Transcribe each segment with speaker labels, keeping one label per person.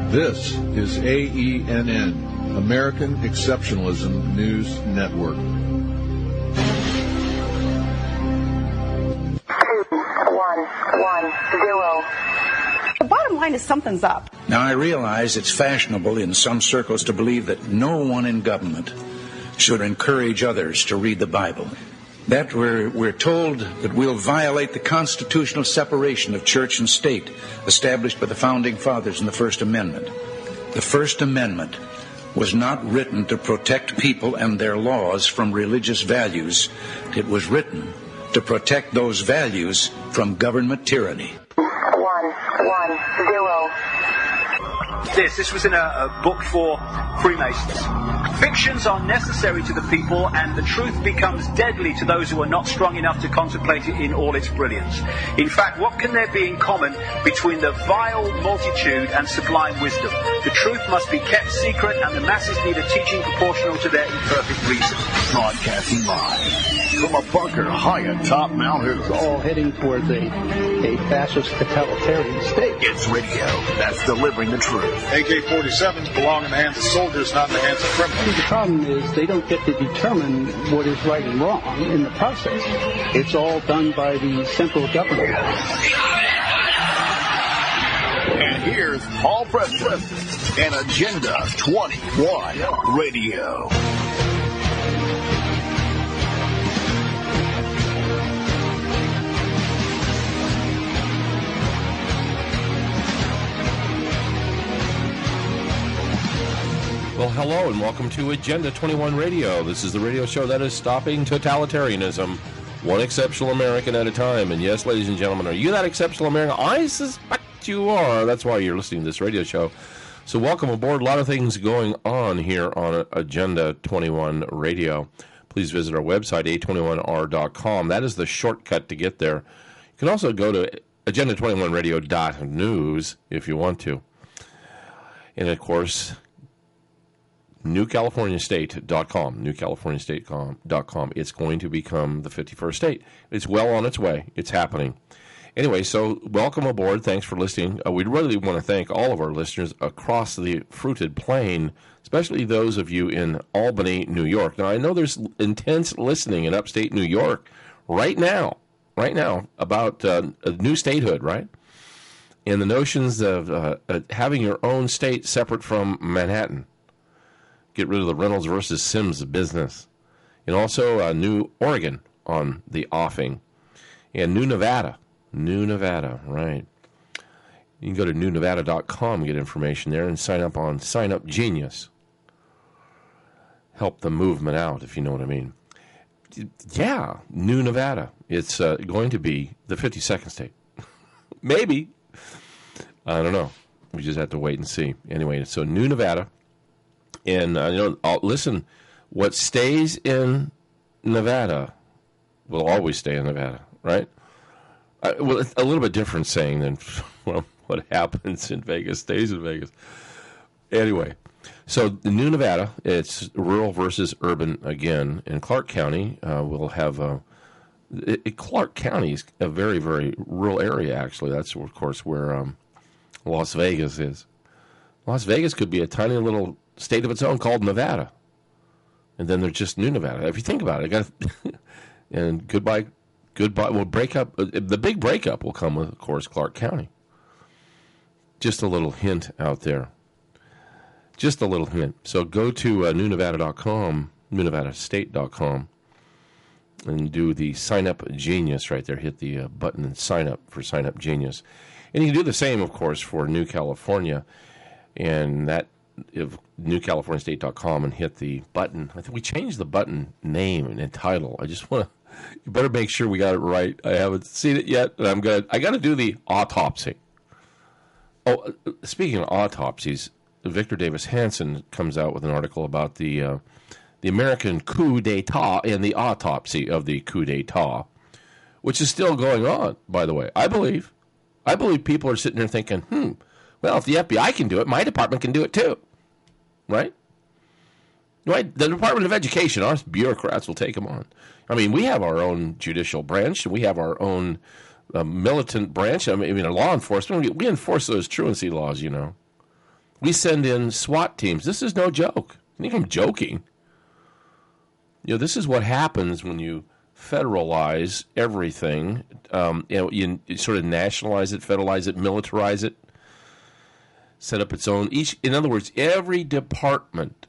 Speaker 1: This is AENN, American Exceptionalism News Network.
Speaker 2: 2-1-1-0. The bottom line is something's up.
Speaker 3: Now, I realize it's fashionable in some circles to believe that no one in government should encourage others to read the Bible. That we're told that we'll violate the constitutional separation of church and state established by the Founding Fathers in the First Amendment. The First Amendment was not written to protect people and their laws from religious values. It was written to protect those values from government tyranny.
Speaker 2: 1-1-0.
Speaker 4: This was in a book for Freemasons. Fictions are necessary to the people, and the truth becomes deadly to those who are not strong enough to contemplate it in all its brilliance. In fact, what can there be in common between the vile multitude and sublime wisdom? The truth must be kept secret, and the masses need a teaching proportional to their imperfect reason.
Speaker 5: Broadcasting live from a bunker high atop Mount Hood.
Speaker 6: All heading towards a fascist totalitarian state.
Speaker 5: It's radio that's delivering the truth.
Speaker 7: AK-47s belong in the hands of soldiers, not in the hands of criminals.
Speaker 6: The problem is they don't get to determine what is right and wrong in the process. It's all done by the central government.
Speaker 5: And here's Paul Preston and Agenda 21 Radio.
Speaker 8: Well, hello and welcome to Agenda 21 Radio. This is the radio show that is stopping totalitarianism, one exceptional American at a time. And yes, ladies and gentlemen, are you that exceptional American? I suspect you are. That's why you're listening to this radio show. So welcome aboard. A lot of things going on here on Agenda 21 Radio. Please visit our website, a21r.com. That is the shortcut to get there. You can also go to agenda21radio.news if you want to. And, of course, newcaliforniastate.com, newcaliforniastate.com. It's going to become the 51st state. It's well on its way. It's happening. Anyway, so welcome aboard. Thanks for listening. We really want to thank all of our listeners across the fruited plain, especially those of you in Albany, New York. Now, I know there's intense listening in upstate New York right now, about a new statehood, right? And the notions of having your own state separate from Manhattan. Get rid of the Reynolds versus Sims business. And also New Oregon on the offing. And New Nevada, right. You can go to newnevada.com and get information there and sign up on Sign Up Genius. Help the movement out, if you know what I mean. Yeah, New Nevada. It's going to be the 52nd state. Maybe. I don't know. We just have to wait and see. Anyway, so New Nevada. And, listen, what stays in Nevada will always stay in Nevada, right? Well, it's a little bit different saying than what happens in Vegas stays in Vegas. Anyway, so the New Nevada, it's rural versus urban again. In Clark County, we'll have Clark County is a very, very rural area, actually. That's, of course, where Las Vegas is. Las Vegas could be a tiny little state of its own called Nevada. And then there's just New Nevada. If you think about it, and goodbye. We'll break up. The big breakup will come with, of course, Clark County. Just a little hint out there. Just a little hint. So go to newnevada.com, newnevadastate.com, and do the Sign Up Genius right there. Hit the button and sign up for Sign Up Genius. And you can do the same, of course, for New California. And that, if newcaliforniastate.com, and hit the button. I think we changed the button name and title. I just want to, you better make sure we got it right. I haven't seen it yet, and I got to do the autopsy. Oh, speaking of autopsies, Victor Davis Hanson comes out with an article about the American coup d'etat and the autopsy of the coup d'etat, which is still going on, by the way. I believe people are sitting there thinking, well, if the FBI can do it, my department can do it too. Right? Right? The Department of Education, our bureaucrats will take them on. I mean, we have our own judicial branch. We have our own militant branch. I mean, law enforcement. We enforce those truancy laws, you know. We send in SWAT teams. This is no joke. I think I'm joking. This is what happens when you federalize everything. You sort of nationalize it, federalize it, militarize it, set up its own. In other words, every department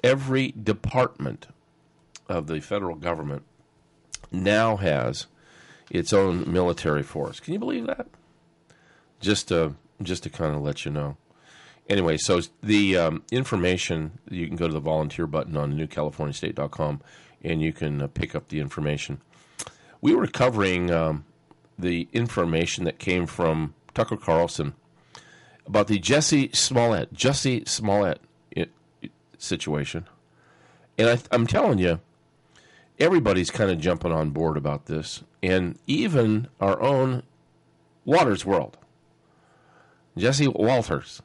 Speaker 8: of the federal government now has its own military force. Can you believe that? Just to kind of let you know. Anyway, so the information, you can go to the volunteer button on newcaliforniastate.com, and you can pick up the information. We were covering the information that came from Tucker Carlson about the Jussie Smollett situation. And I'm telling you, everybody's kind of jumping on board about this, and even our own Waters World. Jesse Waters.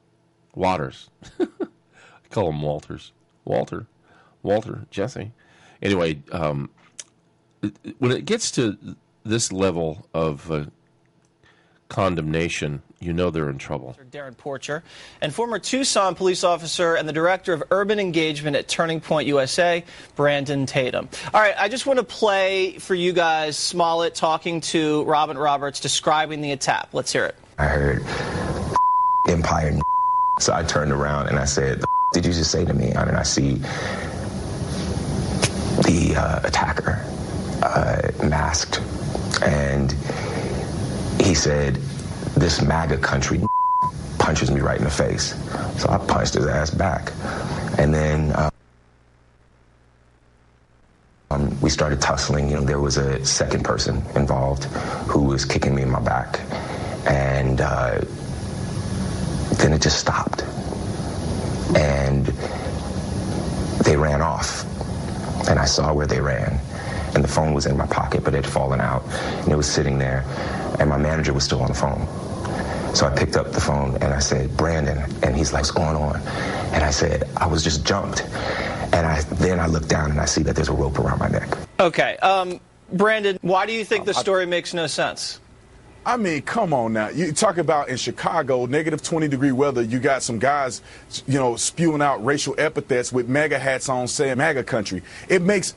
Speaker 8: I call him Walters. Walter, Jesse. Anyway, when it gets to this level of condemnation, you know they're in trouble.
Speaker 9: Darren Porcher, and former Tucson police officer and the director of urban engagement at Turning Point USA, Brandon Tatum. All right, I just want to play for you guys Smollett talking to Robin Roberts describing the attack. Let's hear it.
Speaker 10: I heard Empire, so I turned around and I said, did you just say to me? And I see the attacker masked, and he said, this MAGA country punches me right in the face. So I punched his ass back. And then we started tussling. There was a second person involved who was kicking me in my back. And then it just stopped. And they ran off. And I saw where they ran. And the phone was in my pocket, but it had fallen out. And it was sitting there. And my manager was still on the phone. So I picked up the phone and I said, Brandon, and he's like, what's going on? And I said, I was just jumped. And then I looked down and I see that there's a rope around my neck.
Speaker 9: Okay. Brandon, why do you think the story makes no sense?
Speaker 7: I mean, come on now. You talk about in Chicago, negative 20-degree weather, you got some guys, spewing out racial epithets with MAGA hats on saying MAGA country. It makes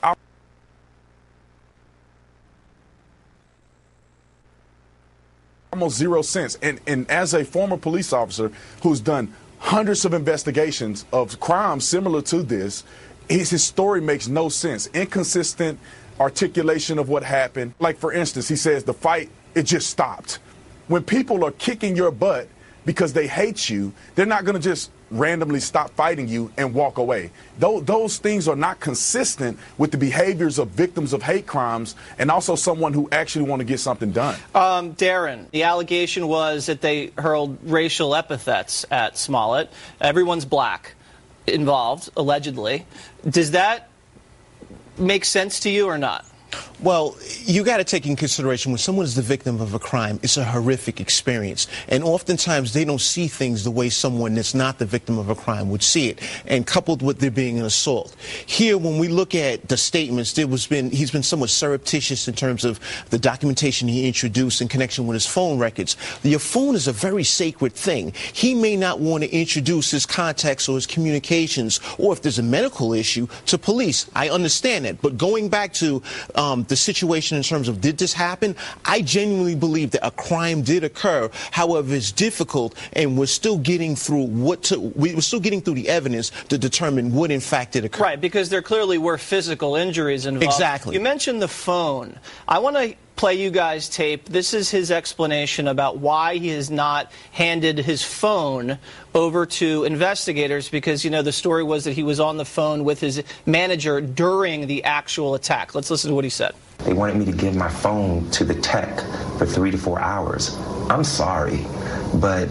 Speaker 7: almost zero sense. And as a former police officer who's done hundreds of investigations of crimes similar to this, his story makes no sense. Inconsistent articulation of what happened. Like, for instance, he says the fight, it just stopped. When people are kicking your butt because they hate you, they're not going to just randomly stop fighting you and walk away. Those things are not consistent with the behaviors of victims of hate crimes and also someone who actually want to get something done.
Speaker 9: Darren, the allegation was that they hurled racial epithets at Smollett. Everyone's black involved, allegedly. Does that make sense to you or not?
Speaker 11: Well, you got to take in consideration when someone is the victim of a crime, it's a horrific experience. And oftentimes they don't see things the way someone that's not the victim of a crime would see it. And coupled with there being an assault. Here, when we look at the statements, he's been somewhat surreptitious in terms of the documentation he introduced in connection with his phone records. Your phone is a very sacred thing. He may not want to introduce his contacts or his communications, or if there's a medical issue, to police. I understand that. But going back to the situation in terms of did this happen, I genuinely believe that a crime did occur. However, it's difficult, and we're still getting through we're still getting through the evidence to determine what in fact did occur.
Speaker 9: Right, because there clearly were physical injuries involved.
Speaker 11: Exactly.
Speaker 9: You mentioned the phone. I want to play you guys tape. This is his explanation about why he has not handed his phone over to investigators, because, the story was that he was on the phone with his manager during the actual attack. Let's listen to what he said.
Speaker 10: They wanted me to give my phone to the tech for 3 to 4 hours. I'm sorry, but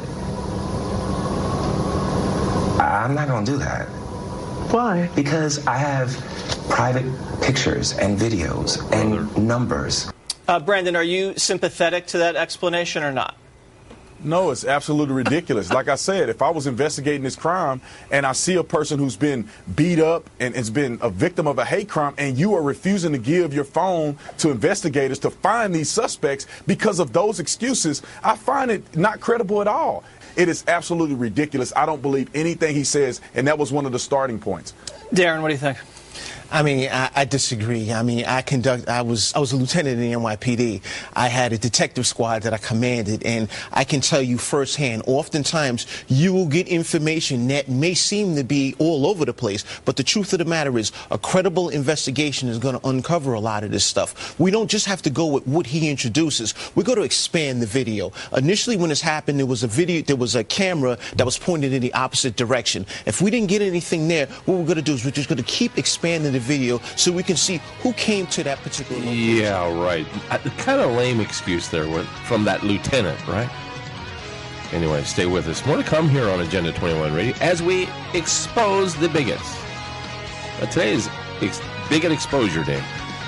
Speaker 10: I'm not going to do that.
Speaker 11: Why?
Speaker 10: Because I have private pictures and videos and numbers.
Speaker 9: Brandon, are you sympathetic to that explanation or not?
Speaker 7: No, it's absolutely ridiculous. Like I said, if I was investigating this crime and I see a person who's been beat up and has been a victim of a hate crime, and you are refusing to give your phone to investigators to find these suspects because of those excuses, I find it not credible at all. It is absolutely ridiculous. I don't believe anything he says, and that was one of the starting points.
Speaker 9: Darren, what do you think?
Speaker 11: I mean, I disagree. I mean, I was a lieutenant in the NYPD. I had a detective squad that I commanded, and I can tell you firsthand, oftentimes you will get information that may seem to be all over the place, but the truth of the matter is a credible investigation is going to uncover a lot of this stuff. We don't just have to go with what he introduces. We're going to expand the video. Initially, when this happened, there was a camera that was pointed in the opposite direction. If we didn't get anything there, what we're going to do is we're just going to keep expanding the video so we can see who came to that particular location.
Speaker 8: Yeah, right. Kind of lame excuse there from that lieutenant, right? Anyway, stay with us. More to come here on Agenda 21 Radio as we expose the bigots. Today is Bigot Exposure Day.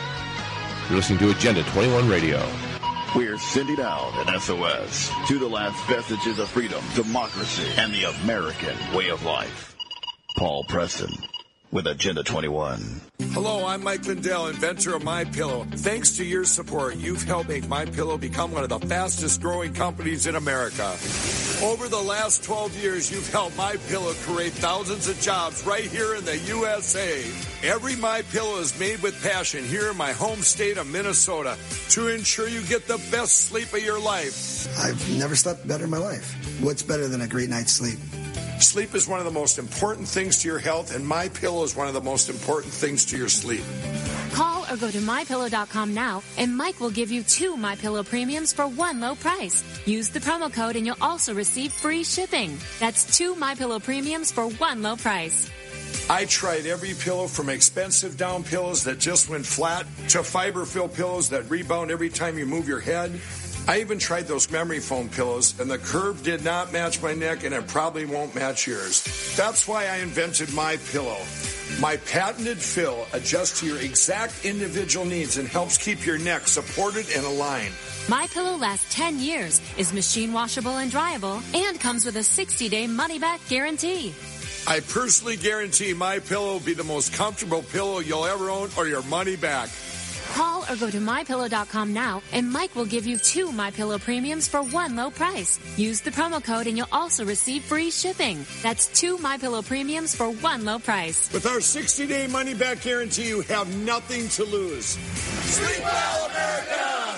Speaker 8: You're listening to Agenda 21 Radio.
Speaker 5: We're sending out an SOS to the last vestiges of freedom, democracy, and the American way of life. Paul Preston with Agenda 21.
Speaker 12: Hello, I'm Mike Lindell, inventor of MyPillow. Thanks to your support, you've helped make MyPillow become one of the fastest growing companies in America. Over the last 12 years, you've helped MyPillow create thousands of jobs right here in the USA. Every MyPillow is made with passion here in my home state of Minnesota to ensure you get the best sleep of your life.
Speaker 13: I've never slept better in my life. What's better than a great night's sleep?
Speaker 12: Sleep is one of the most important things to your health, and MyPillow is one of the most important things to your sleep.
Speaker 14: Call or go to MyPillow.com now, and Mike will give you 2 MyPillow premiums for one low price. Use the promo code, and you'll also receive free shipping. That's 2 MyPillow premiums for one low price.
Speaker 12: I tried every pillow from expensive down pillows that just went flat to fiber-filled pillows that rebound every time you move your head. I even tried those memory foam pillows, and the curve did not match my neck, and it probably won't match yours. That's why I invented MyPillow. My patented fill adjusts to your exact individual needs and helps keep your neck supported and aligned.
Speaker 14: MyPillow lasts 10 years, is machine washable and dryable, and comes with a 60-day money-back guarantee.
Speaker 12: I personally guarantee MyPillow will be the most comfortable pillow you'll ever own, or your money back.
Speaker 14: Call or go to MyPillow.com now, and Mike will give you 2 MyPillow premiums for one low price. Use the promo code, and you'll also receive free shipping. That's 2 MyPillow premiums for one low price.
Speaker 12: With our 60-day money-back guarantee, you have nothing to lose. Sleep well, America!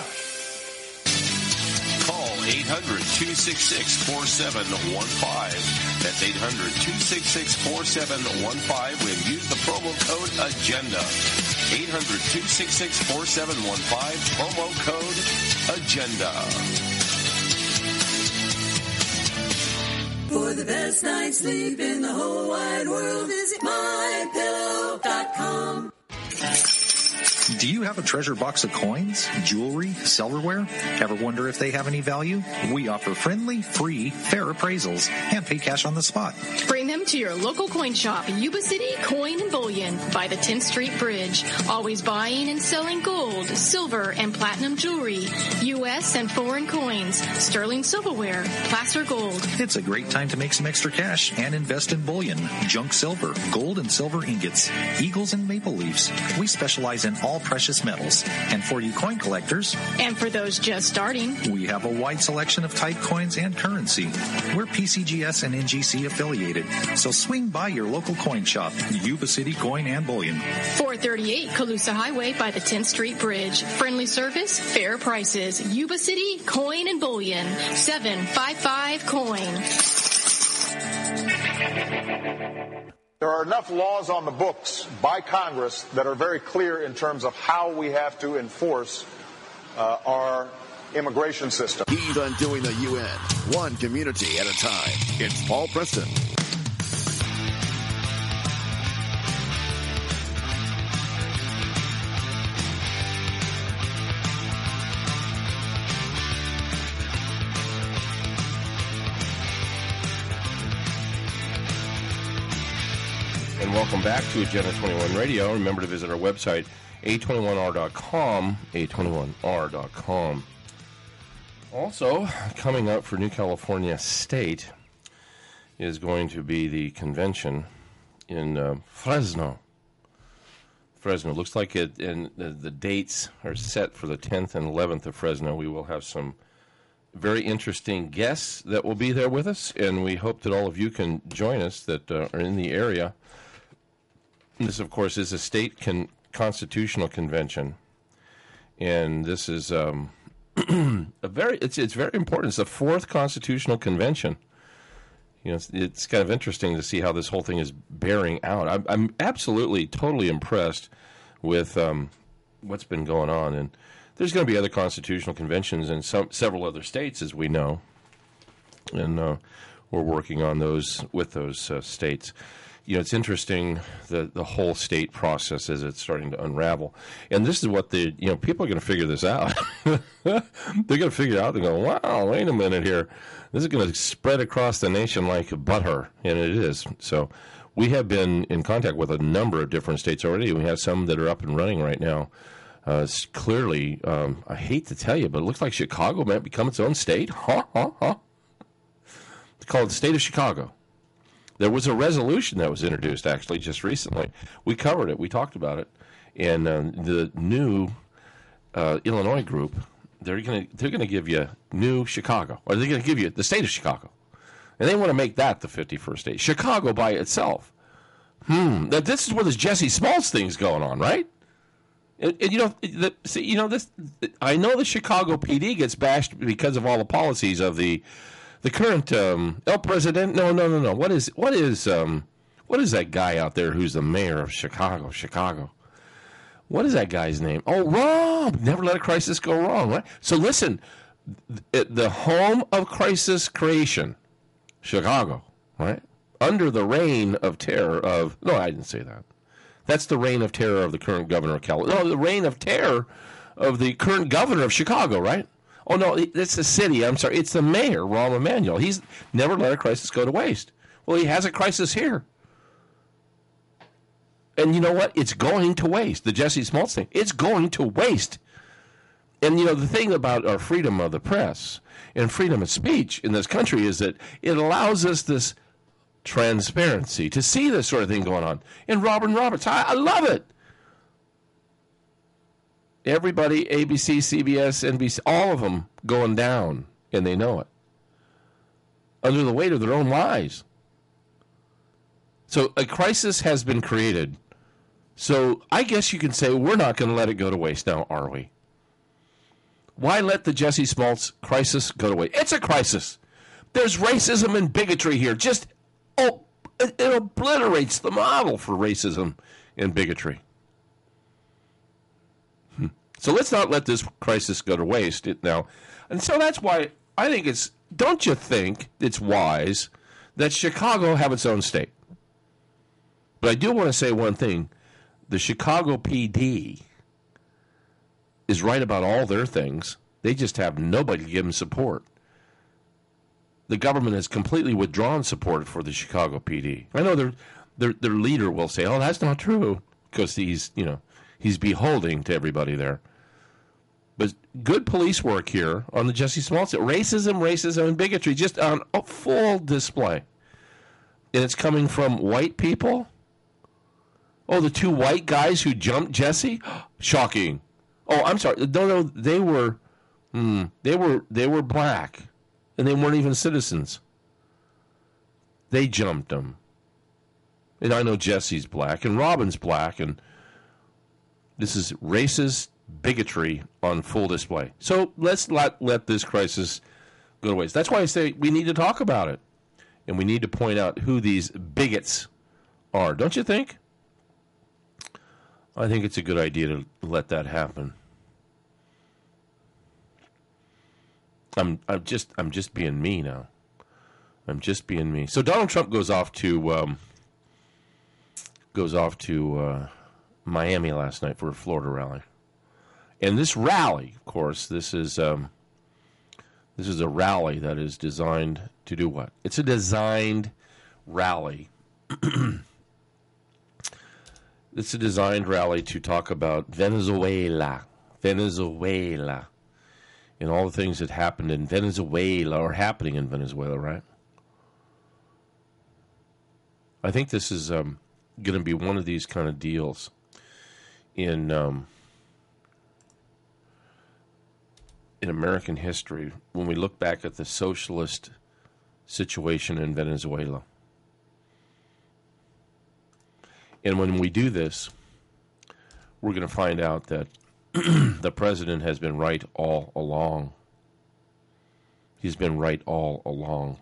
Speaker 15: Call 800-266-4715. That's 800-266-4715 and use the promo code AGENDA. 800-266-4715, promo code AGENDA.
Speaker 16: For the best night's sleep in the whole wide world, visit MyPillow.com.
Speaker 17: Do you have a treasure box of coins, jewelry, silverware? Ever wonder if they have any value? We offer friendly, free, fair appraisals and pay cash on the spot.
Speaker 18: Bring them to your local coin shop, Yuba City Coin and Bullion by the 10th Street Bridge. Always buying and selling gold, silver, and platinum jewelry, U.S. and foreign coins, sterling silverware, placer gold.
Speaker 17: It's a great time to make some extra cash and invest in bullion, junk silver, gold and silver ingots, eagles and maple leaves. We specialize in all precious metals. And for you coin collectors,
Speaker 18: and for those just starting,
Speaker 17: we have a wide selection of type coins and currency. We're PCGS and NGC affiliated, so swing by your local coin shop, Yuba City Coin and Bullion.
Speaker 18: 438 Colusa Highway by the 10th Street Bridge. Friendly service, fair prices. Yuba City Coin and Bullion. 755 Coin.
Speaker 19: There are enough laws on the books by Congress that are very clear in terms of how we have to enforce our immigration system.
Speaker 5: He's undoing the UN, one community at a time. It's Paul Preston.
Speaker 8: And welcome back to Agenda 21 Radio. Remember to visit our website, a21r.com, a21r.com. Also, coming up for New California State is going to be the convention in Fresno. Fresno. Looks like it, and the dates are set for the 10th and 11th of Fresno. We will have some very interesting guests that will be there with us, and we hope that all of you can join us that are in the area. This, of course, is a state constitutional convention, and this is it's very important. It's the fourth constitutional convention. You know, it's kind of interesting to see how this whole thing is bearing out. I'm absolutely, totally impressed with what's been going on. And there's going to be other constitutional conventions in several other states, as we know. And we're working on those with those states. You know, it's interesting, the whole state process as it's starting to unravel. And this is what people are going to figure this out. They're going to figure it out. They're going, wow, wait a minute here. This is going to spread across the nation like butter, and it is. So we have been in contact with a number of different states already. We have some that are up and running right now. It's clearly, I hate to tell you, but it looks like Chicago might become its own state. It's called the State of Chicago. There was a resolution that was introduced, actually, just recently. We covered it. We talked about it. And the new Illinois group, they're gonna give you New Chicago, or they're going to give you the State of Chicago. And they want to make that the 51st state. Chicago by itself. This is where this Jesse Smalls thing's going on, right? And this. I know the Chicago PD gets bashed because of all the policies of the current El President. No. What is that guy out there who's the mayor of Chicago? What is that guy's name? Oh, Rob. Never let a crisis go wrong, right? So listen, the home of crisis creation, Chicago, right? Under the reign of terror of... No, I didn't say that. That's the reign of terror of the current governor of California. No, the reign of terror of the current governor of Chicago, right? Oh, no, it's the city. I'm sorry. It's the mayor, Rahm Emanuel. He's never let a crisis go to waste. Well, he has a crisis here. And you know what? It's going to waste. The Jesse Smalls thing. It's going to waste. And, you know, the thing about our freedom of the press and freedom of speech in this country is that it allows us this transparency to see this sort of thing going on. And Robin Roberts, I love it. Everybody, ABC, CBS, NBC, all of them going down, and they know it, under the weight of their own lies. So a crisis has been created. So I guess you can say we're not going to let it go to waste now, are we? Why let the Jesse Smalls crisis go to waste? It's a crisis. There's racism and bigotry here. It obliterates the model for racism and bigotry. So let's not let this crisis go to waste now. And so that's why I think don't you think it's wise that Chicago have its own state? But I do want to say one thing. The Chicago PD is right about all their things. They just have nobody to give them support. The government has completely withdrawn support for the Chicago PD. I know their leader will say, "Oh, that's not true," because he's beholding to everybody there. But good police work here on the Jesse Smalls. Racism, and bigotry just on full display. And it's coming from white people. Oh, the two white guys who jumped Jesse? Shocking. Oh, I'm sorry. No, they were black, and they weren't even citizens. They jumped them. And I know Jesse's black, and Robin's black, and this is racist bigotry on full display. So let's not let this crisis go to waste. That's why I say we need to talk about it, and we need to point out who these bigots are. Don't you think? I think it's a good idea to let that happen. I'm just being me now. I'm just being me. So Donald Trump goes off to Miami last night for a Florida rally, and this rally, of course, this is a rally that is designed to do what? It's a designed rally. It's a designed rally to talk about Venezuela. and all the things that happened in Venezuela or happening in Venezuela, right? I think this is going to be one of these kind of deals in American history when we look back at the socialist situation in Venezuela. And when we do this, we're going to find out that the president has been right all along. He's been right all along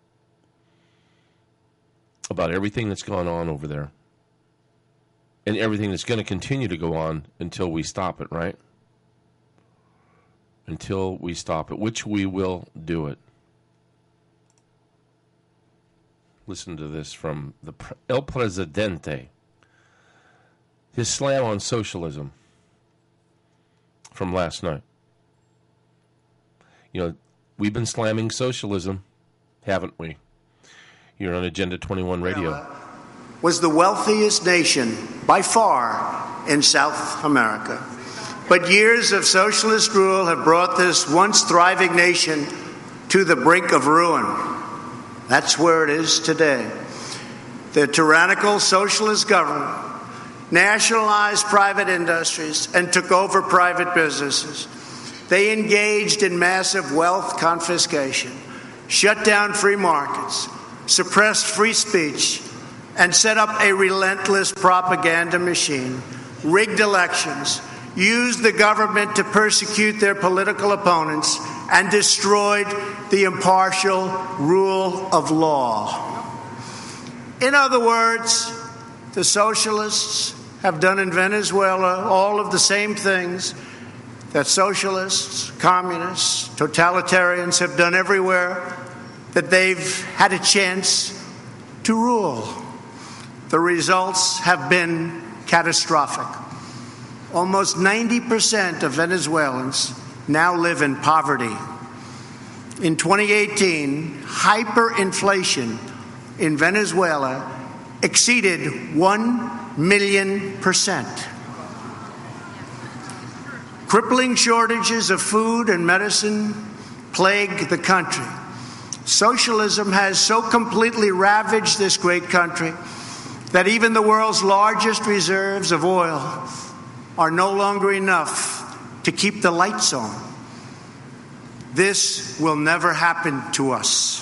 Speaker 8: about everything that's gone on over there and everything that's going to continue to go on until we stop it, right? Until we stop it, which we will do it. Listen to this from El Presidente. His slam on socialism from last night. You know, we've been slamming socialism, haven't we? Here on Agenda 21 Radio.
Speaker 20: Was the wealthiest nation by far in South America. But years of socialist rule have brought this once thriving nation to the brink of ruin. That's where it is today. The tyrannical socialist government nationalized private industries and took over private businesses. They engaged in massive wealth confiscation, shut down free markets, suppressed free speech, and set up a relentless propaganda machine, rigged elections, used the government to persecute their political opponents, and destroyed the impartial rule of law. In other words, the socialists have done in Venezuela all of the same things that socialists, communists, totalitarians have done everywhere that they've had a chance to rule. The results have been catastrophic. Almost 90% of Venezuelans now live in poverty. In 2018, hyperinflation in Venezuela exceeded 1,000,000%. Crippling shortages of food and medicine plague the country. Socialism has so completely ravaged this great country that even the world's largest reserves of oil are no longer enough to keep the lights on. This will never happen to us.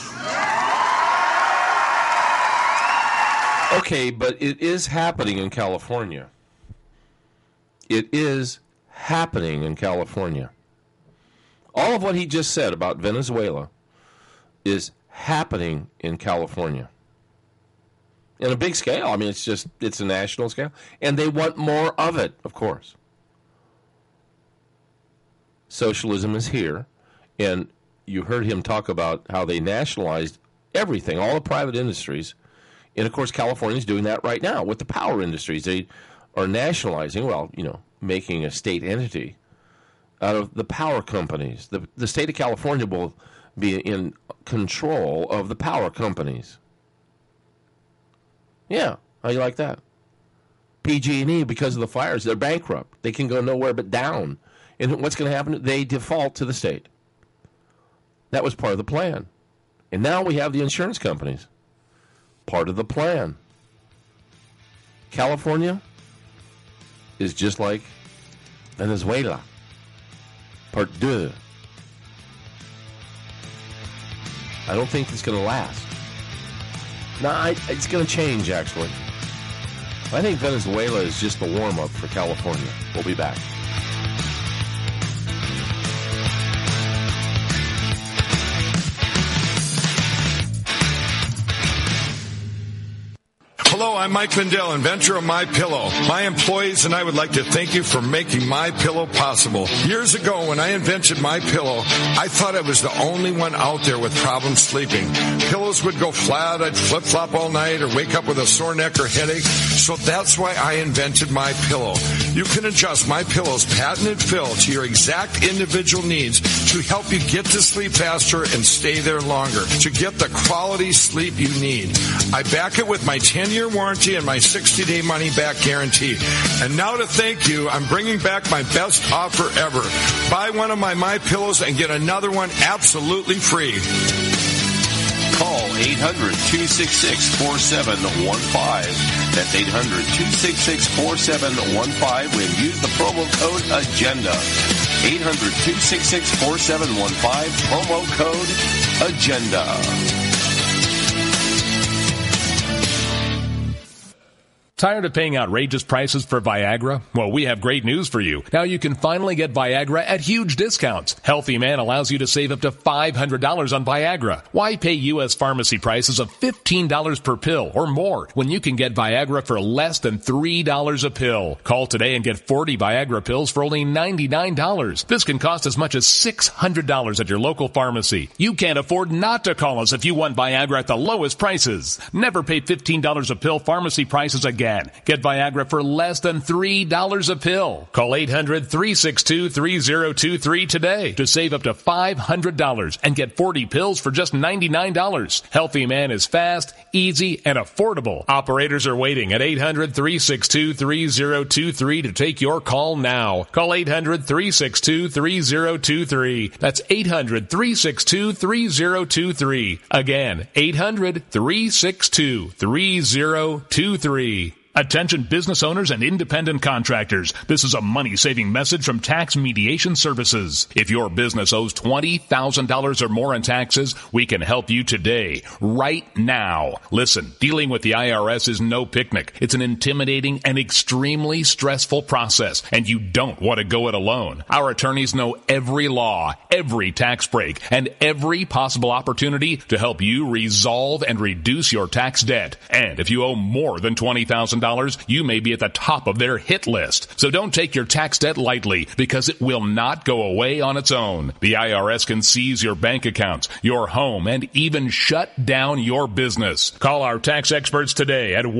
Speaker 8: Okay, but it is happening in California. It is happening in California. All of what he just said about Venezuela is happening in California. In a big scale. I mean, it's a national scale. And they want more of it, of course. Socialism is here. And you heard him talk about how they nationalized everything, all the private industries. And, of course, California is doing that right now with the power industries. They are nationalizing, making a state entity out of the power companies. The state of California will be in control of the power companies. Yeah, how do you like that? PG&E, because of the fires, they're bankrupt. They can go nowhere but down. And what's going to happen? They default to the state. That was part of the plan. And now we have the insurance companies. Part of the plan. California is just like Venezuela. Part 2. I don't think it's going to last. No, it's going to change, actually. I think Venezuela is just the warm-up for California. We'll be back.
Speaker 12: Hello, I'm Mike Lindell, inventor of MyPillow. My employees and I would like to thank you for making MyPillow possible. Years ago, when I invented MyPillow, I thought I was the only one out there with problems sleeping. Pillows would go flat, I'd flip-flop all night, or wake up with a sore neck or headache. So that's why I invented MyPillow. You can adjust MyPillow's patented fill to your exact individual needs to help you get to sleep faster and stay there longer, to get the quality sleep you need. I back it with my 10-year warranty and my 60-day money-back guarantee. And now to thank you, I'm bringing back my best offer ever. Buy one of my MyPillows and get another one absolutely free.
Speaker 15: Call 800-266-4715. That's 800-266-4715 and use the promo code AGENDA. 800-266-4715, promo code AGENDA.
Speaker 21: Tired of paying outrageous prices for Viagra? Well, we have great news for you. Now you can finally get Viagra at huge discounts. Healthy Man allows you to save up to $500 on Viagra. Why pay U.S. pharmacy prices of $15 per pill or more when you can get Viagra for less than $3 a pill? Call today and get 40 Viagra pills for only $99. This can cost as much as $600 at your local pharmacy. You can't afford not to call us if you want Viagra at the lowest prices. Never pay $15 a pill pharmacy prices again. Get Viagra for less than $3 a pill. Call 800-362-3023 today to save up to $500 and get 40 pills for just $99. Healthy Man is fast, easy, and affordable. Operators are waiting at 800-362-3023 to take your call now. Call 800-362-3023. That's 800-362-3023. Again, 800-362-3023. Attention business owners and independent contractors. This is a money-saving message from Tax Mediation Services. If your business owes $20,000 or more in taxes, we can help you today, right now. Listen, dealing with the IRS is no picnic. It's an intimidating and extremely stressful process, and you don't want to go it alone. Our attorneys know every law, every tax break, and every possible opportunity to help you resolve and reduce your tax debt. And if you owe more than $20,000, you may be at the top of their hit list. So don't take your tax debt lightly, because it will not go away on its own. The IRS can seize your bank accounts, your home, and even shut down your business. Call our tax experts today at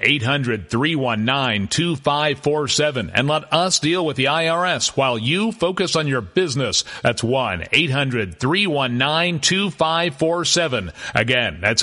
Speaker 21: 1-800-319-2547 and let us deal with the IRS while you focus on your business. That's 1-800-319-2547. Again, that's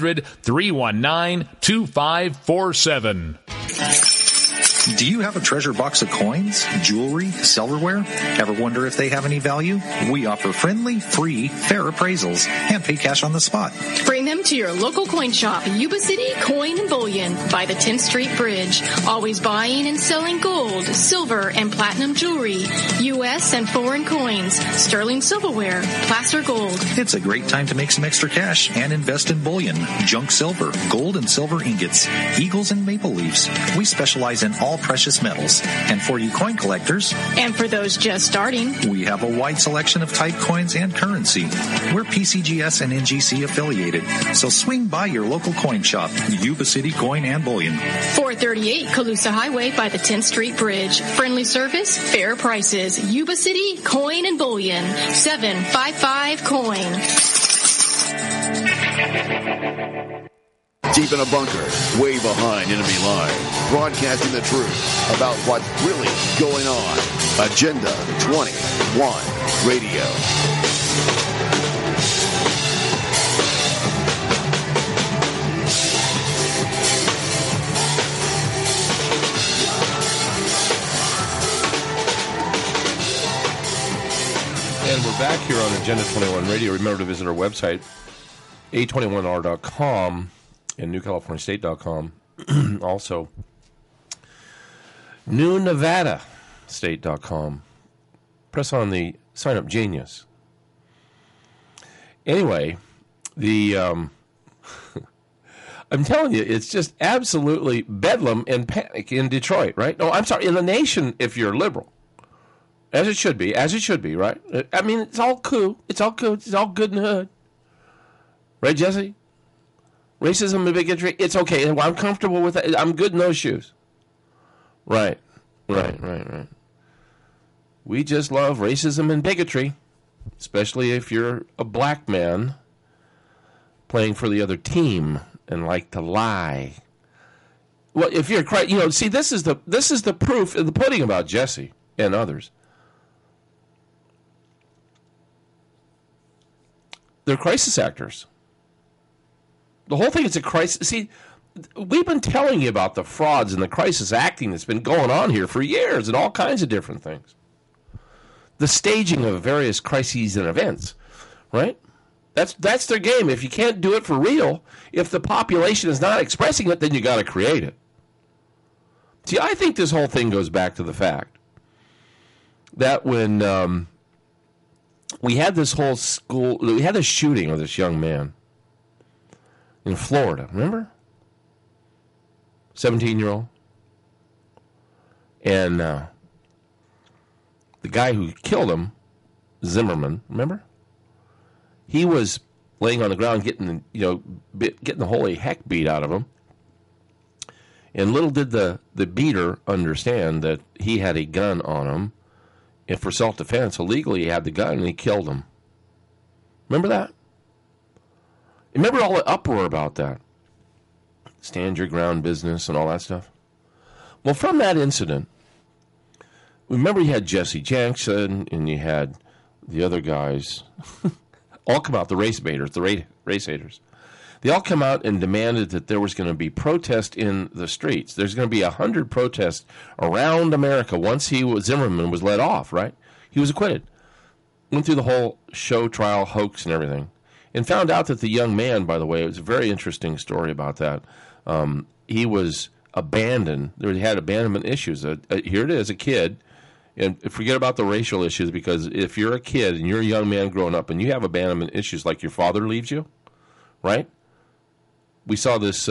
Speaker 21: 800-319-2547.
Speaker 17: Do you have a treasure box of coins, jewelry, silverware? Ever wonder if they have any value? We offer friendly, free, fair appraisals and pay cash on the spot.
Speaker 18: Bring them to your local coin shop, Yuba City Coin and Bullion by the 10th Street Bridge. Always buying and selling gold, silver, and platinum jewelry, U.S. and foreign coins, sterling silverware, placer gold.
Speaker 17: It's a great time to make some extra cash and invest in bullion, junk silver, gold and silver ingots, eagles and maple leaves. We specialize in all precious metals. And for you coin collectors,
Speaker 18: and for those just starting,
Speaker 17: we have a wide selection of type coins and currency. We're PCGS and NGC affiliated, so swing by your local coin shop, Yuba City Coin and Bullion.
Speaker 18: 438 Colusa Highway by the 10th Street Bridge. Friendly service, fair prices. Yuba City Coin and Bullion. 755 Coin.
Speaker 5: Deep in a bunker, way behind enemy lines, broadcasting the truth about what's really going on. Agenda 21 Radio.
Speaker 8: And we're back here on Agenda 21 Radio. Remember to visit our website, a21r.com. and newcaliforniastate.com. Also, newnevadastate.com. Press on the Sign Up Genius. Anyway, the I'm telling you, it's just absolutely bedlam and panic in Detroit, right? No, I'm sorry, in the nation if you're liberal. As it should be, right? I mean, it's all cool. It's all cool. It's all good in the hood. Right, Jesse? Racism and bigotry, it's okay. I'm comfortable with it. I'm good in those shoes. Right. We just love racism and bigotry, especially if you're a black man playing for the other team and like to lie. Well, if you're Christ, see, this is the proof in the pudding about Jesse and others. They're crisis actors. The whole thing is a crisis. See, we've been telling you about the frauds and the crisis acting that's been going on here for years and all kinds of different things. The staging of various crises and events, right? That's their game. If you can't do it for real, if the population is not expressing it, then you got to create it. See, I think this whole thing goes back to the fact that when we had this whole school, we had a shooting of this young man in Florida, remember? 17-year-old. And the guy who killed him, Zimmerman, remember? He was laying on the ground getting the holy heck beat out of him. And little did the beater understand that he had a gun on him. And for self-defense, illegally he had the gun and he killed him. Remember that? Remember all the uproar about that? Stand your ground business and all that stuff? Well, from that incident, remember you had Jesse Jackson and you had the other guys all come out, the race baiters, the race haters. They all come out and demanded that there was going to be protest in the streets. There's going to be 100 protests around America once Zimmerman was let off, right? He was acquitted. Went through the whole show trial hoax and everything. And found out that the young man, by the way, it was a very interesting story about that. He was abandoned. He had abandonment issues. Here it is, a kid. And forget about the racial issues, because if you're a kid and you're a young man growing up and you have abandonment issues like your father leaves you, right? We saw this,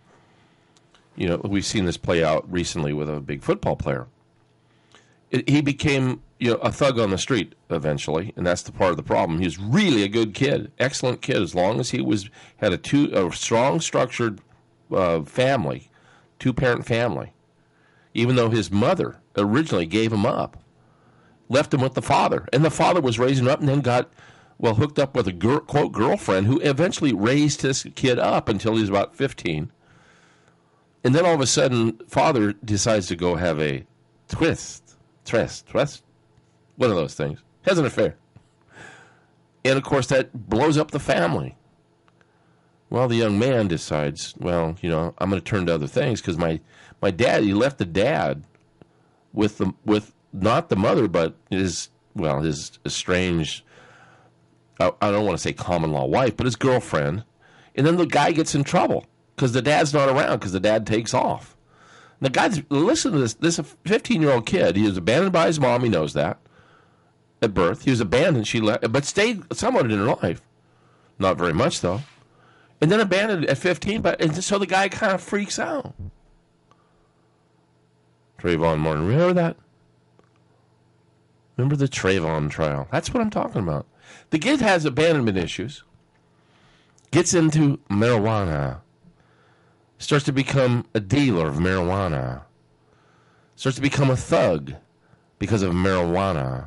Speaker 8: we've seen this play out recently with a big football player. He became a thug on the street eventually, and that's the part of the problem. He was really a good kid, excellent kid, as long as he had a strong, structured family, two-parent family, even though his mother originally gave him up, left him with the father. And the father was raising him up and then got, hooked up with a quote girlfriend who eventually raised this kid up until he was about 15. And then all of a sudden, father decides to go have a twist, one of those things. Has an affair. And, of course, that blows up the family. Well, the young man decides, I'm going to turn to other things because my dad, he left the dad with not the mother, but his estranged, I don't want to say common law wife, but his girlfriend. And then the guy gets in trouble because the dad's not around because the dad takes off. And the guy's, listen to this. This is a 15-year-old kid. He was abandoned by his mom. He knows that. At birth. He was abandoned. She left, but stayed somewhat in her life. Not very much, though. And then abandoned at 15. And so the guy kind of freaks out. Trayvon Martin. Remember that? Remember the Trayvon trial? That's what I'm talking about. The kid has abandonment issues. Gets into marijuana. Starts to become a dealer of marijuana. Starts to become a thug because of marijuana.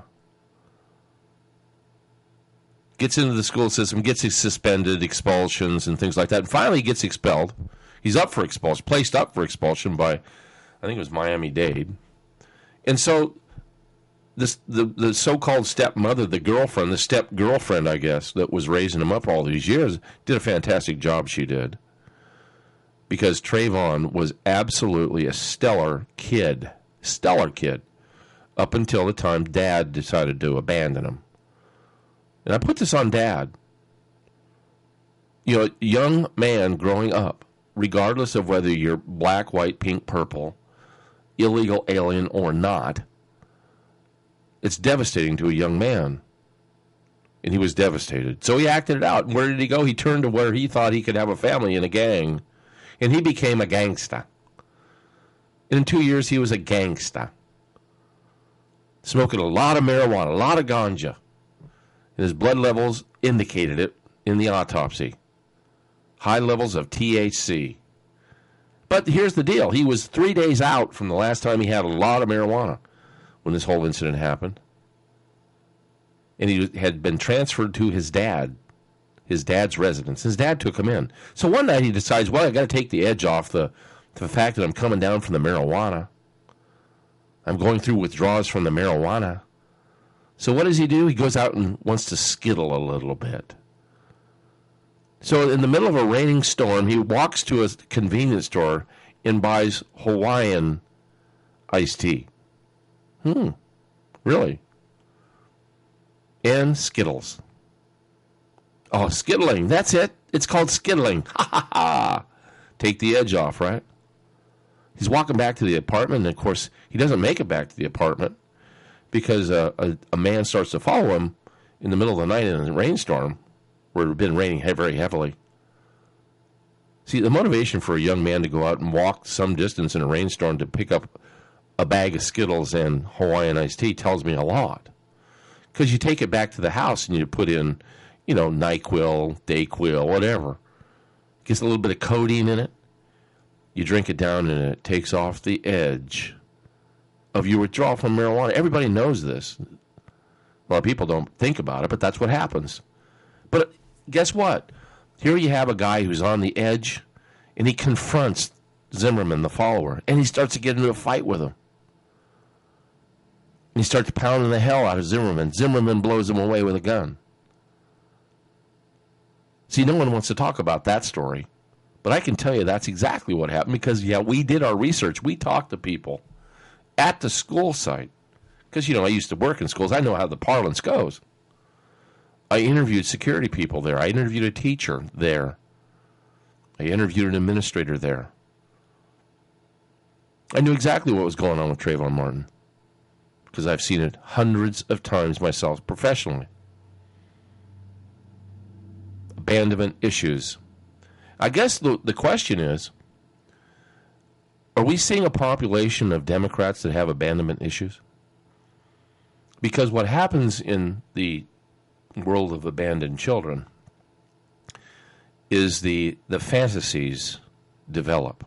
Speaker 8: Gets into the school system, gets suspended, expulsions, and things like that. And finally gets expelled. He's up for expulsion, placed up for expulsion by, I think it was Miami-Dade. And so the so-called stepmother, the step-girlfriend, I guess, that was raising him up all these years, did a fantastic job, she did. Because Trayvon was absolutely a stellar kid, up until the time Dad decided to abandon him. And I put this on Dad. A young man growing up, regardless of whether you're black, white, pink, purple, illegal alien or not, it's devastating to a young man. And he was devastated. So he acted it out. And where did he go? He turned to where he thought he could have a family in a gang. And he became a gangsta. And in 2 years, he was a gangsta. Smoking a lot of marijuana, a lot of ganja. And his blood levels indicated it in the autopsy. High levels of THC. But here's the deal. He was 3 days out from the last time he had a lot of marijuana when this whole incident happened. And he had been transferred to his dad's residence. His dad took him in. So one night he decides, I got to take the edge off the the fact that I'm coming down from the marijuana. I'm going through withdrawals from the marijuana. So what does he do? He goes out and wants to skittle a little bit. So in the middle of a raining storm, he walks to a convenience store and buys Hawaiian iced tea. Really? And Skittles. Oh, skittling. That's it. It's called skittling. Ha ha ha. Take the edge off, right? He's walking back to the apartment, and of course, he doesn't make it back to the apartment because a man starts to follow him in the middle of the night in a rainstorm where it had been raining very heavily. See, the motivation for a young man to go out and walk some distance in a rainstorm to pick up a bag of Skittles and Hawaiian iced tea tells me a lot. Because you take it back to the house and you put in, NyQuil, Dayquil, whatever. Gets a little bit of codeine in it. You drink it down and it takes off the edge of your withdrawal from marijuana. Everybody knows this. A lot of people don't think about it, but that's what happens. But guess what? Here you have a guy who's on the edge, and he confronts Zimmerman, the follower, and he starts to get into a fight with him. And he starts pounding the hell out of Zimmerman. Zimmerman blows him away with a gun. See, no one wants to talk about that story. But I can tell you that's exactly what happened because, we did our research. We talked to people at the school site. Because, I used to work in schools. I know how the parlance goes. I interviewed security people there. I interviewed a teacher there. I interviewed an administrator there. I knew exactly what was going on with Trayvon Martin because I've seen it hundreds of times myself professionally. Abandonment issues. I guess the question is, are we seeing a population of Democrats that have abandonment issues? Because what happens in the world of abandoned children is the fantasies develop.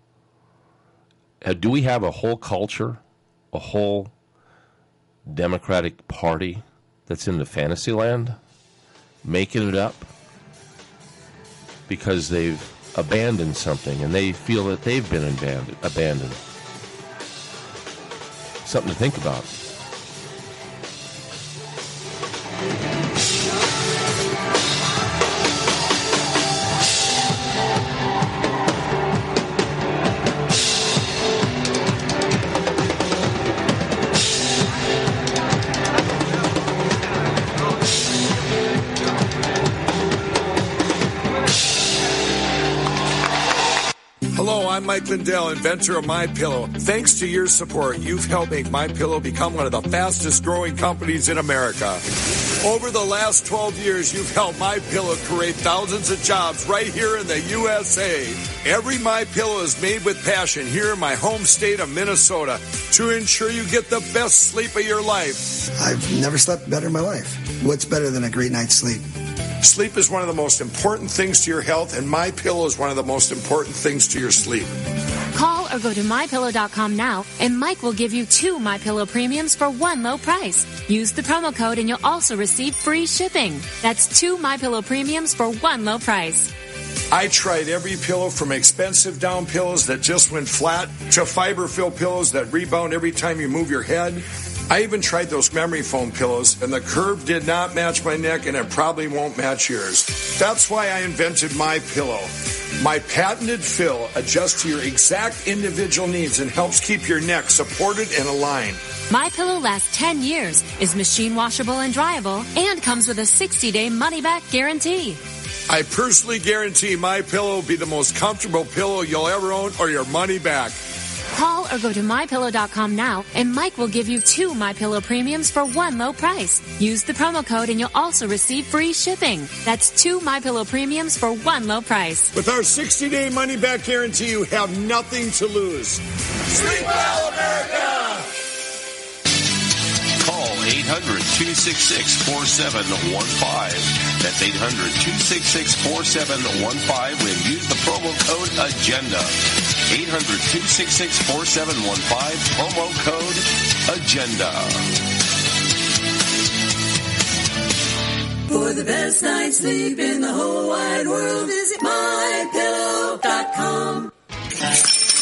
Speaker 8: Do we have a whole culture, a whole Democratic Party that's in the fantasy land, making it up because they've abandoned something and they feel that they've been abandoned? Something to think about.
Speaker 12: I'm Mike Lindell, inventor of MyPillow. Thanks to your support, you've helped make MyPillow become one of the fastest growing companies in America. Over the last 12 years, you've helped MyPillow create thousands of jobs right here in the USA. Every MyPillow is made with passion here in my home state of Minnesota to ensure you get the best sleep of your life.
Speaker 13: I've never slept better in my life. What's better than a great night's sleep?
Speaker 12: Sleep is one of the most important things to your health, and MyPillow is one of the most important things to your sleep.
Speaker 14: Call or go to MyPillow.com now, and Mike will give you 2 MyPillow premiums for one low price. Use the promo code, and you'll also receive free shipping. That's 2 MyPillow premiums for one low price.
Speaker 12: I tried every pillow from expensive down pillows that just went flat to fiber-filled pillows that rebound every time you move your head. I even tried those memory foam pillows, and the curve did not match my neck, and it probably won't match yours. That's why I invented MyPillow. My patented fill adjusts to your exact individual needs and helps keep your neck supported and aligned.
Speaker 14: MyPillow lasts 10 years, is machine washable and dryable, and comes with a 60-day money-back guarantee.
Speaker 12: I personally guarantee MyPillow will be the most comfortable pillow you'll ever own or your money back.
Speaker 14: Call or go to MyPillow.com now, and Mike will give you 2 MyPillow premiums for one low price. Use the promo code, and you'll also receive free shipping. That's 2 MyPillow premiums for one low price.
Speaker 12: With our 60-day money-back guarantee, you have nothing to lose. Sleep well, America!
Speaker 15: Call 800-266-4715. That's 800-266-4715 when use the promo code AGENDA. 800-266-4715, promo code AGENDA.
Speaker 16: For the best night's sleep in the whole wide world, visit MyPillow.com.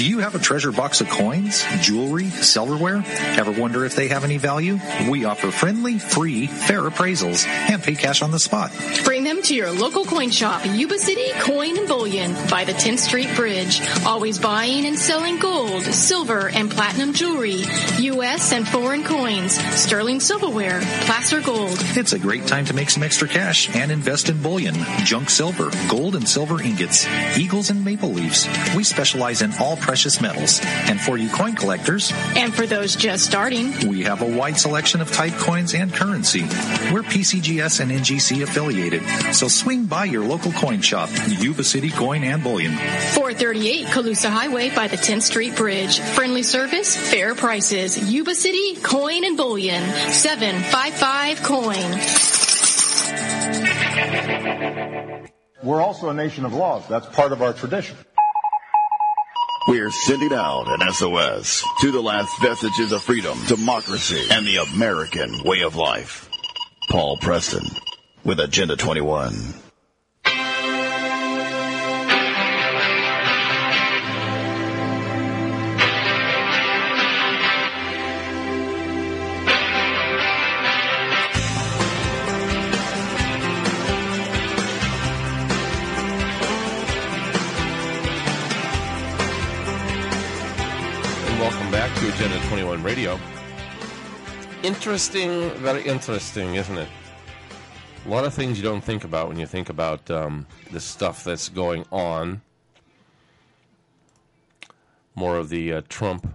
Speaker 17: Do you have a treasure box of coins, jewelry, silverware? Ever wonder if they have any value? We offer friendly, free, fair appraisals and pay cash on the spot.
Speaker 18: Bring them to your local coin shop, Yuba City Coin and Bullion by the 10th Street Bridge. Always buying and selling gold, silver, and platinum jewelry, U.S. and foreign coins, sterling silverware, placer gold.
Speaker 17: It's a great time to make some extra cash and invest in bullion, junk silver, gold and silver ingots, eagles and maple leaves. We specialize in all precious metals. And for you coin collectors,
Speaker 18: and for those just starting,
Speaker 17: we have a wide selection of type coins and currency. We're PCGS and NGC affiliated, so swing by your local coin shop, Yuba City Coin and Bullion.
Speaker 18: 438 Colusa Highway by the 10th Street Bridge. Friendly service, fair prices. Yuba City Coin and Bullion. 755 Coin.
Speaker 19: We're also a nation of laws. That's part of our tradition.
Speaker 5: We're sending out an SOS to the last vestiges of freedom, democracy, and the American way of life. Paul Preston with Agenda 21.
Speaker 8: Agenda 21 Radio. Interesting, very interesting, isn't it? A lot of things you don't think about when you think about the stuff that's going on. More of the Trump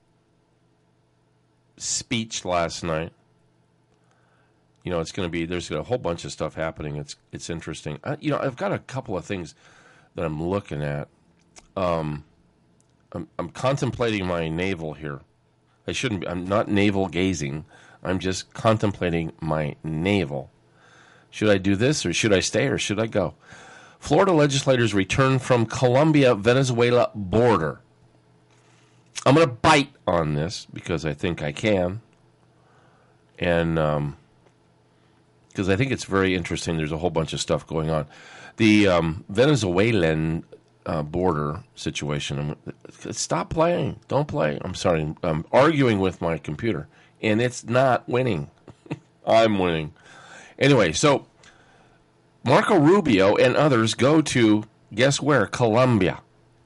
Speaker 8: speech last night. You know, it's going to be, there's a whole bunch of stuff happening. It's interesting. I've got a couple of things that I'm looking at. I'm contemplating my navel here. I'm not navel gazing. I'm just contemplating my navel. Should I do this, or should I stay, or should I go? Florida legislators return from Colombia-Venezuela border. I'm going to bite on this because I think I can. And because I think it's very interesting. There's a whole bunch of stuff going on. The Venezuelan border situation. Stop playing. Don't play. I'm sorry. I'm arguing with my computer, and it's not winning. I'm winning. Anyway, so Marco Rubio and others go to, guess where? Colombia.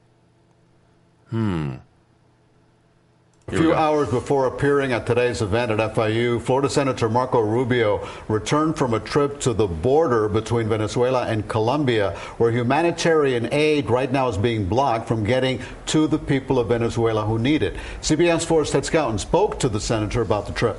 Speaker 1: A few hours before appearing at today's event at FIU, Florida Senator Marco Rubio returned from a trip to the border between Venezuela and Colombia, where humanitarian aid right now is being blocked from getting to the people of Venezuela who need it. CBS 4's Ted Scouten spoke to the senator about the trip.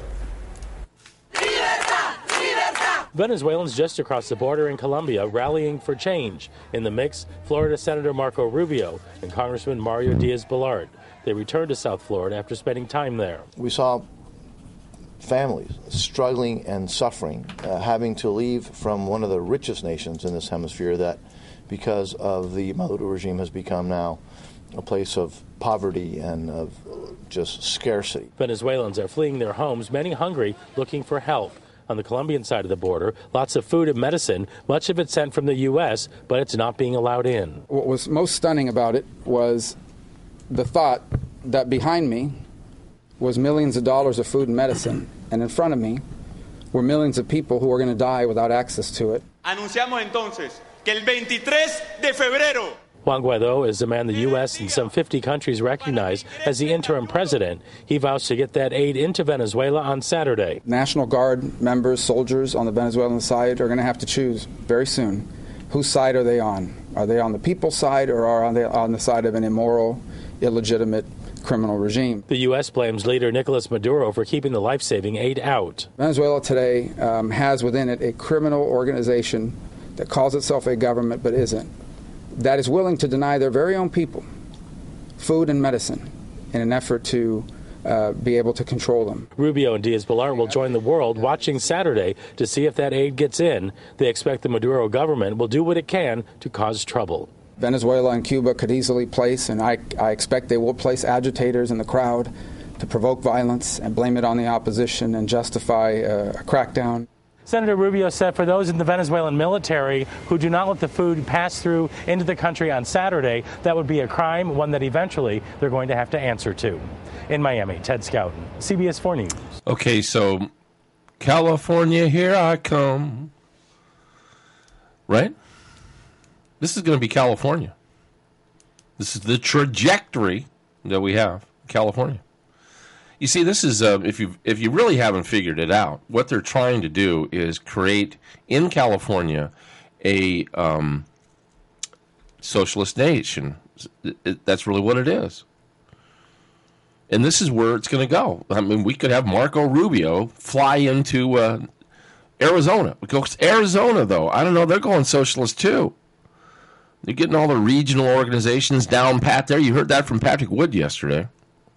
Speaker 22: Venezuelans just across the border in Colombia rallying for change. In the mix, Florida Senator Marco Rubio and Congressman Mario Diaz-Balart. They returned to South Florida after spending time there.
Speaker 23: We saw families struggling and suffering, having to leave from one of the richest nations in this hemisphere that, because of the Maduro regime, has become now a place of poverty and of just scarcity.
Speaker 22: Venezuelans are fleeing their homes, many hungry, looking for help. On the Colombian side of the border, lots of food and medicine, much of it sent from the U.S., but it's not being allowed in.
Speaker 24: What was most stunning about it was the thought that behind me was millions of dollars of food and medicine, and in front of me were millions of people who were going to die without access to it.
Speaker 25: Anunciamos entonces que el 23 de febrero
Speaker 22: Juan Guaido is the man the U.S. and some 50 countries recognize as the interim president. He vows to get that aid into Venezuela on Saturday.
Speaker 24: National Guard members, soldiers on the Venezuelan side are going to have to choose very soon. Whose side are they on? Are they on the people's side, or are they on the side of an immoral, illegitimate criminal regime?
Speaker 22: The U.S. blames leader Nicolas Maduro for keeping the life-saving aid out.
Speaker 24: Venezuela today has within it a criminal organization that calls itself a government but isn't, that is willing to deny their very own people food and medicine in an effort to be able to control them.
Speaker 22: Rubio and Diaz-Balart will join the world watching Saturday to see if that aid gets in. They expect the Maduro government will do what it can to cause trouble.
Speaker 24: Venezuela and Cuba could easily place, and I expect they will place, agitators in the crowd to provoke violence and blame it on the opposition and justify a crackdown.
Speaker 22: Senator Rubio said for those in the Venezuelan military who do not let the food pass through into the country on Saturday, that would be a crime, one that eventually they're going to have to answer to. In Miami, Ted Scouten, CBS 4 News.
Speaker 8: Okay, so California, here I come. Right? This is going to be California. This is the trajectory that we have, California. You see, this is if you really haven't figured it out, what they're trying to do is create in California a socialist nation. That's really what it is. And this is where it's going to go. I mean, we could have Marco Rubio fly into Arizona. Because Arizona, though, I don't know, they're going socialist too. They're getting all the regional organizations down pat there. You heard that from Patrick Wood yesterday.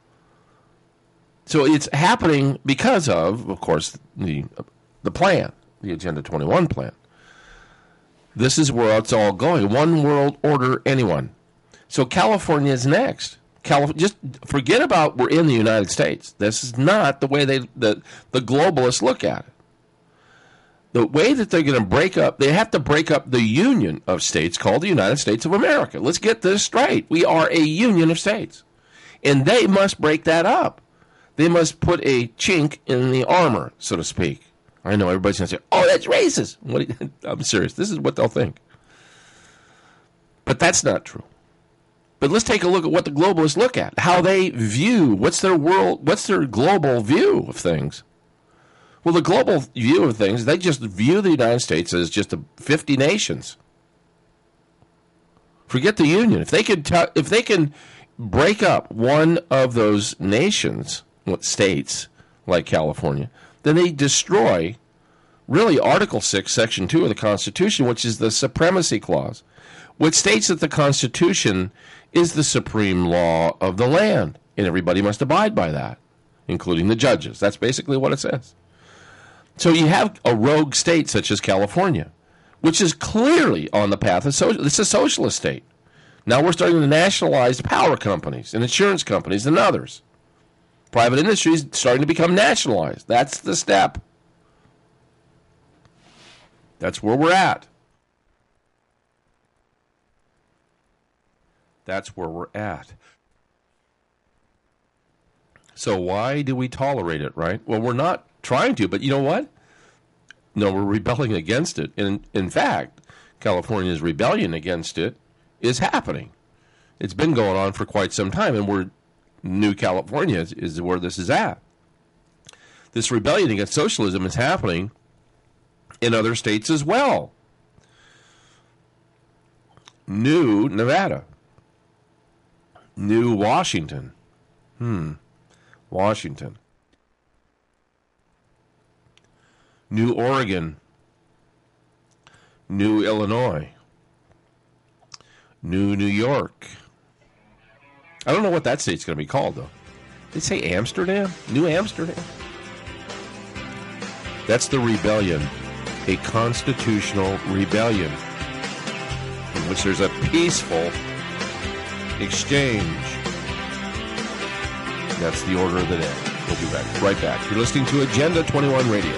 Speaker 8: So it's happening because of course, the plan, the Agenda 21 plan. This is where it's all going. One world order, anyone. So California is next. Just forget about we're in the United States. This is not the way the globalists look at it. The way that they're going to break up, they have to break up the union of states called the United States of America. Let's get this straight. We are a union of states. And they must break that up. They must put a chink in the armor, so to speak. I know everybody's going to say, oh, that's racist. I'm serious. This is what they'll think. But that's not true. But let's take a look at what the globalists look at, how they view, what's their global view of things. Well, the global view of things, they just view the United States as just 50 nations. Forget the union. If they can break up one of those nations, states like California, then they destroy really Article 6, Section 2 of the Constitution, which is the Supremacy Clause, which states that the Constitution is the supreme law of the land, and everybody must abide by that, including the judges. That's basically what it says. So you have a rogue state such as California, which is clearly on the path of social. It's a socialist state. Now we're starting to nationalize power companies and insurance companies and others. Private industry is starting to become nationalized. That's the step. That's where we're at. That's where we're at. So why do we tolerate it, right? Well, we're not trying to, but you know what? No, we're rebelling against it. And in fact, California's rebellion against it is happening. It's been going on for quite some time, and New California is where this is at. This rebellion against socialism is happening in other states as well. New Nevada. New Washington. Washington. New Oregon. New Illinois. New York. I don't know what that state's going to be called, though. Did they say Amsterdam? New Amsterdam? That's the rebellion. A constitutional rebellion in which there's a peaceful exchange. That's the order of the day. We'll be right back. You're listening to Agenda 21 Radio.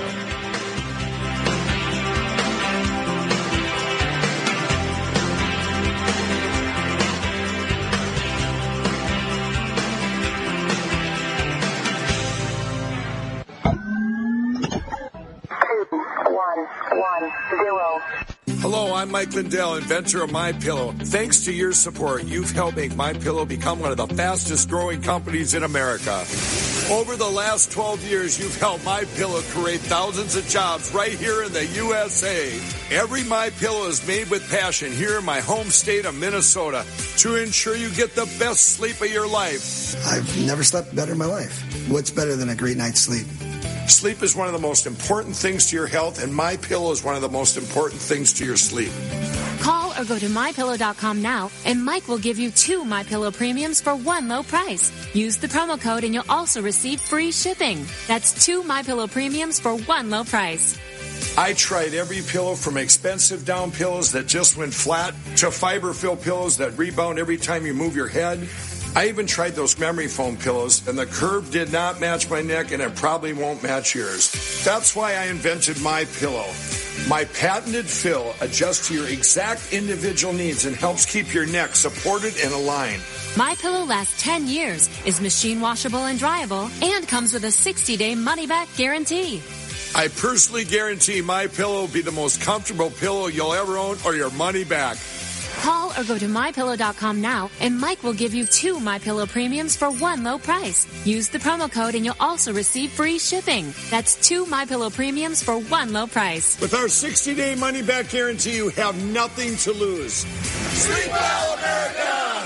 Speaker 12: Hello, I'm Mike Lindell, inventor of MyPillow. Thanks to your support, you've helped make MyPillow become one of the fastest growing companies in America. Over the last 12 years, you've helped MyPillow create thousands of jobs right here in the USA. Every MyPillow is made with passion here in my home state of Minnesota to ensure you get the best sleep of your life.
Speaker 13: I've never slept better in my life. What's better than a great night's sleep?
Speaker 12: Sleep is one of the most important things to your health, and MyPillow is one of the most important things to your sleep.
Speaker 14: Call or go to MyPillow.com now, and Mike will give you 2 MyPillow premiums for one low price. Use the promo code, and you'll also receive free shipping. That's 2 MyPillow premiums for one low price.
Speaker 12: I tried every pillow from expensive down pillows that just went flat to fiber-filled pillows that rebound every time you move your head. I even tried those memory foam pillows, and the curve did not match my neck, and it probably won't match yours. That's why I invented MyPillow. My patented fill adjusts to your exact individual needs and helps keep your neck supported and aligned.
Speaker 14: MyPillow lasts 10 years, is machine washable and dryable, and comes with a 60-day money-back guarantee.
Speaker 12: I personally guarantee MyPillow will be the most comfortable pillow you'll ever own, or your money back.
Speaker 14: Call or go to MyPillow.com now, and Mike will give you 2 MyPillow premiums for one low price. Use the promo code, and you'll also receive free shipping. That's 2 MyPillow premiums for one low price.
Speaker 12: With our 60-day money-back guarantee, you have nothing to lose. Sleep well, America!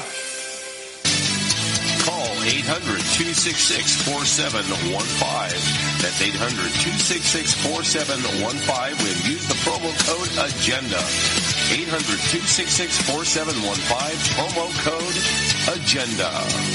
Speaker 15: Call 800-266-4715. That's 800-266-4715 when use the promo code AGENDA. 800-266-4715, promo code AGENDA.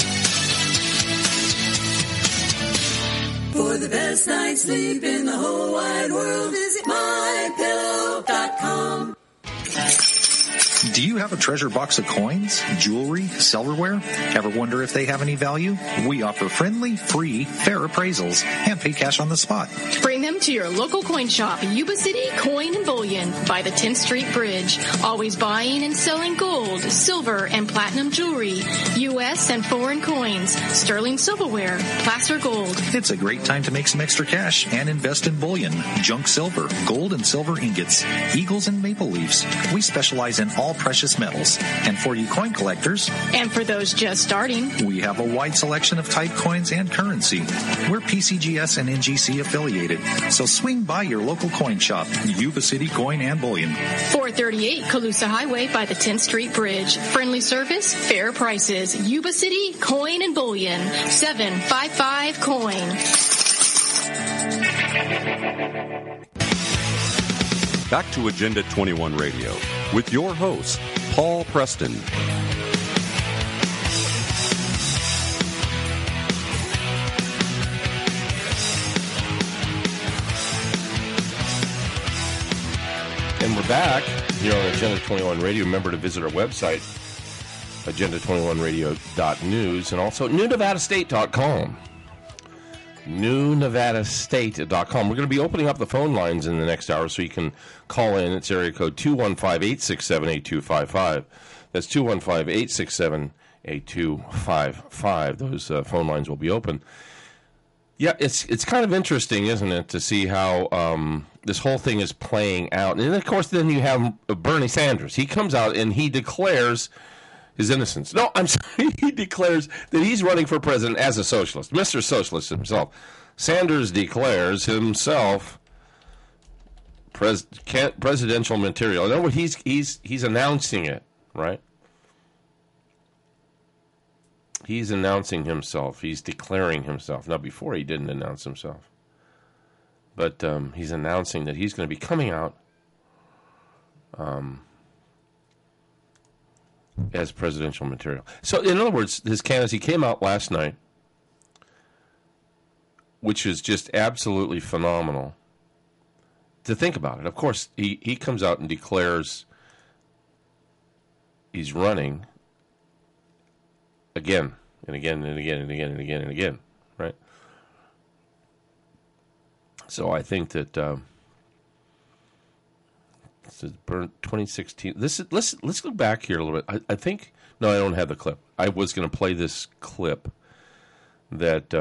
Speaker 16: For the best night's sleep in the whole wide world, visit MyPillow.com.
Speaker 17: Do you have a treasure box of coins, jewelry, silverware? Ever wonder if they have any value? We offer friendly, free, fair appraisals and pay cash on the spot.
Speaker 18: Bring them to your local coin shop, Yuba City Coin and Bullion by the 10th Street Bridge. Always buying and selling gold, silver, and platinum jewelry, U.S. and foreign coins, sterling silverware, placer gold.
Speaker 17: It's a great time to make some extra cash and invest in bullion, junk silver, gold and silver ingots, eagles and maple leaves. We specialize in all precious metals. And for you coin collectors,
Speaker 18: and for those just starting,
Speaker 17: we have a wide selection of type coins and currency. We're PCGS and NGC affiliated, so swing by your local coin shop, Yuba City Coin and Bullion.
Speaker 18: 438 Colusa Highway by the 10th Street Bridge. Friendly service, fair prices. Yuba City Coin and Bullion. 755 Coin.
Speaker 2: Back to Agenda 21 Radio with your host, Paul Preston.
Speaker 8: And we're back here on Agenda 21 Radio. Remember to visit our website, agenda21radio.news, and also newnevadastate.com. newnevadastate.com. We're going to be opening up the phone lines in the next hour so you can call in. It's area code 215-867-8255. That's 215-867-8255. Those phone lines will be open. Yeah, it's kind of interesting, isn't it, to see how this whole thing is playing out. And, of course, then you have Bernie Sanders. He comes out and he declares his innocence. No, I'm sorry. He declares that he's running for president as a socialist, Mr. Socialist himself. Sanders declares himself presidential material. In other words, he's announcing it, right? He's announcing himself. He's declaring himself. Now, before he didn't announce himself, but he's announcing that he's going to be coming out as presidential material. So, in other words, his candidacy came out last night, which is just absolutely phenomenal to think about it. Of course, he comes out and declares he's running again and again and again and again and again and again, right? So I think that this is 2016. Let's go back here a little bit. I think no, I don't have the clip. I was going to play this clip that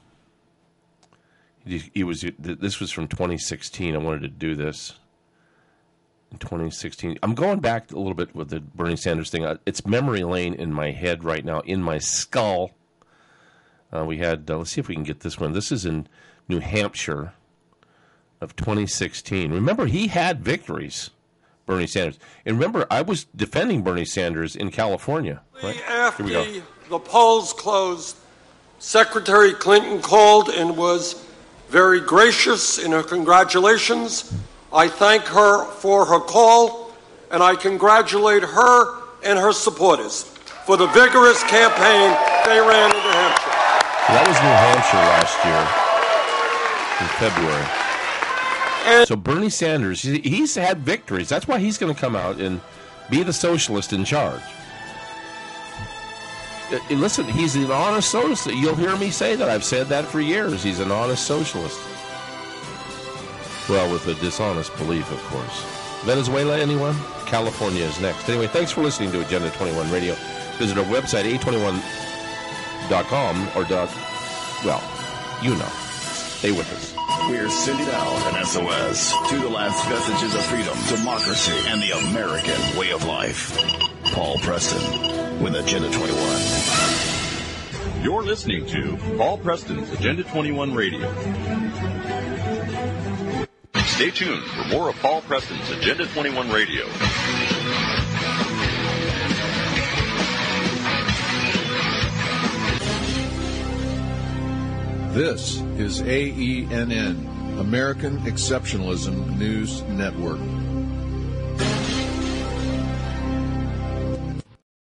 Speaker 8: this was from 2016. I wanted to do this in 2016. I'm going back a little bit with the Bernie Sanders thing. It's memory lane in my head right now, in my skull. We had, let's see if we can get this one. This is in New Hampshire of 2016. Remember, he had victories, Bernie Sanders. And remember, I was defending Bernie Sanders in California. Right?
Speaker 3: After the polls closed, Secretary Clinton called and was very gracious in her congratulations. I thank her for her call, and I congratulate her and her supporters for the vigorous campaign they ran in New Hampshire.
Speaker 8: That was New Hampshire last year in February. So Bernie Sanders, he's had victories. That's why he's going to come out and be the socialist in charge. Listen, he's an honest socialist. You'll hear me say that. I've said that for years. He's an honest socialist. Well, with a dishonest belief, of course. Venezuela, anyone? California is next. Anyway, thanks for listening to Agenda 21 Radio. Visit our website, a21.com, or well, you know. Stay with us.
Speaker 5: We're sending out an SOS to the last vestiges of freedom, democracy, and the American way of life. Paul Preston with Agenda 21.
Speaker 2: You're listening to Paul Preston's Agenda 21 Radio. Stay tuned for more of Paul Preston's Agenda 21 Radio.
Speaker 4: This is AENN, American Exceptionalism News Network.